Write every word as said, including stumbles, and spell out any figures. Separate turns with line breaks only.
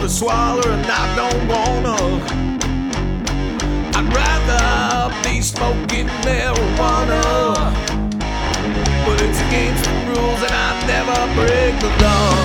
to swallow and I don't wanna. I'd rather be smoking marijuana, but it's against the rules and I never break the law.